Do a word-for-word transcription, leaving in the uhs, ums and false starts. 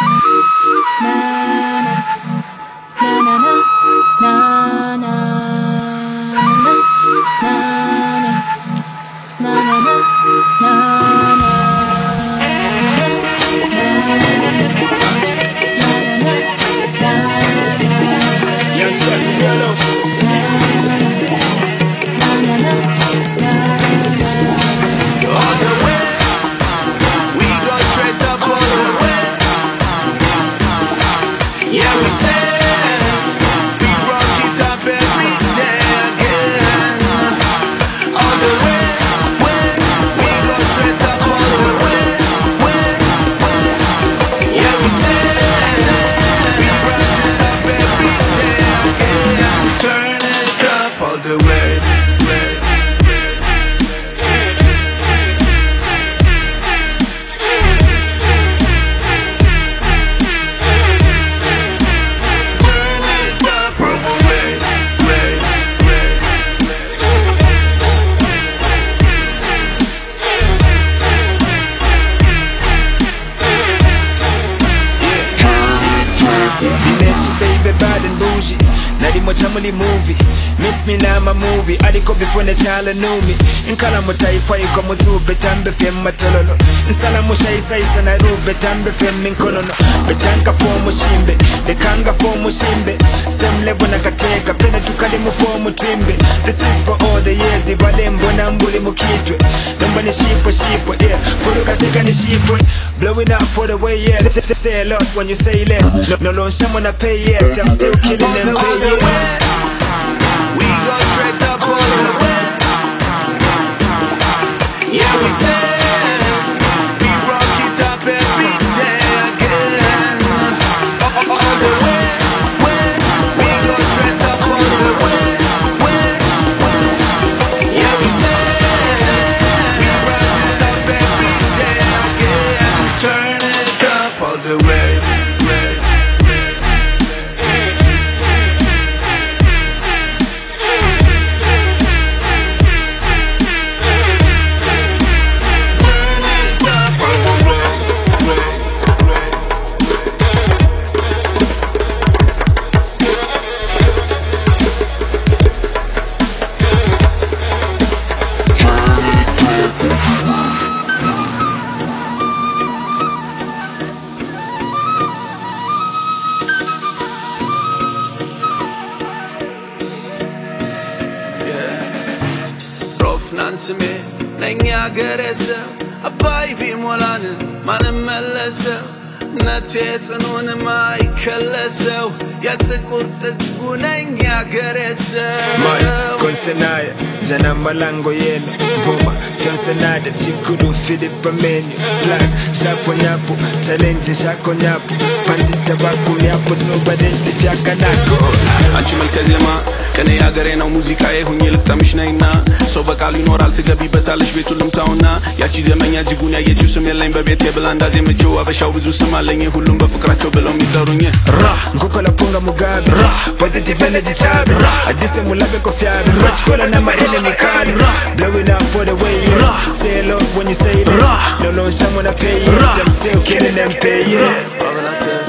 Family movie, miss me na my movie. I did before the child knew me. In Kalamutai fire come zube tambe fem matololo. In Salamusha isa na rube tambe fem min kolono. Betanka for mushimbe, the kanga for mushimbe. Sem level na kateka, pena tukali mu for mutimbe. This is for all the years, ibalembo na mbuli mukitwe. Number ni shipo shipo, yeah. Kuru kateka ni shipo. Blowing up for the way, yeah. Say a lot when you say less. No, no loan, someone I pay yet. I'm still killing them, pay yeah. We go straight up all the way. Yeah, we say we rock it up every day again. All the way, way. We go straight up all the way, way, way. Yeah, we say we rock it up every day again. Turn it up all the way. Nansime nenya gerese abai bi molane manem melese natet non mai kelese yatkurte gunenya gerese mai konsenaya jana malango yenu vuma fionsenada chikudu Philippa menu flag shako nyapo challenge shako nyapo pandi tabaku nyapo soba denti fyaka nako anchi malkazema kane yagare na muzika e hunye lktamish naina soba kali noral tgebi betalish betu lumtauna yachi zemanya jigunya yechu sumelain bebete belanda zemecho abashaw ብዙ smalenge ሁሉም በፍቅራቸው ብለው የሚጠሩኝ ra ngokola punga mugabe ra positive energy chabe ra adise mulabe kofiabe rich kola na my enemy kali ra blowing up for the way yes. Say a lot when you say it ra no no someone I pay yes. I'm still killing them pay yeah.